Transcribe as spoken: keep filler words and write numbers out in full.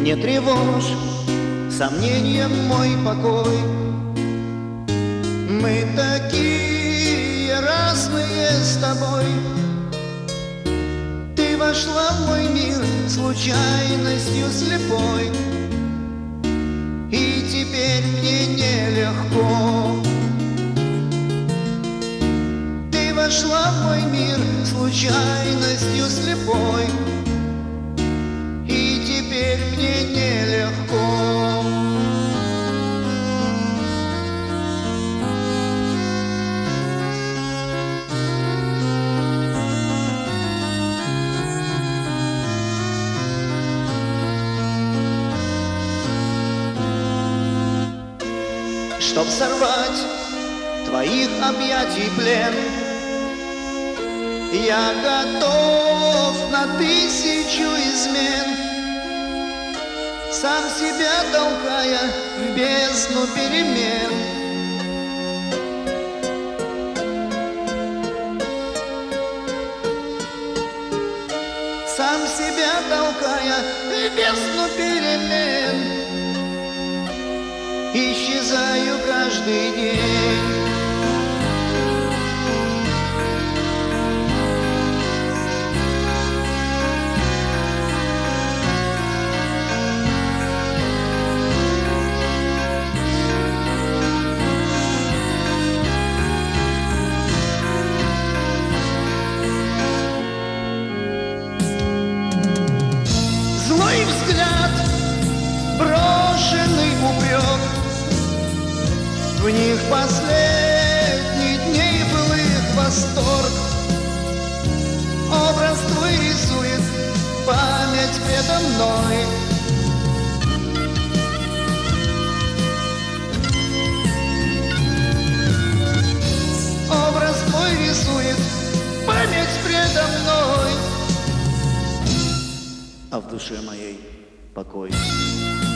Не тревожь сомнением мой покой. Мы такие разные с тобой. Ты вошла в мой мир случайностью слепой, и теперь мне нелегко. Ты вошла в мой мир случайностью слепой, и теперь мне нелегко. Чтоб сорвать твоих объятий плен, я готов на тысячу измен, сам себя толкая в бездну перемен. Сам себя толкая в бездну перемен, исчезаю каждый день. Злой взгляд, брошенный упрек, в них последних дней былых восторг. Образ твой рисует память предо мной. Образ твой рисует память предо мной, а в душе моей покой.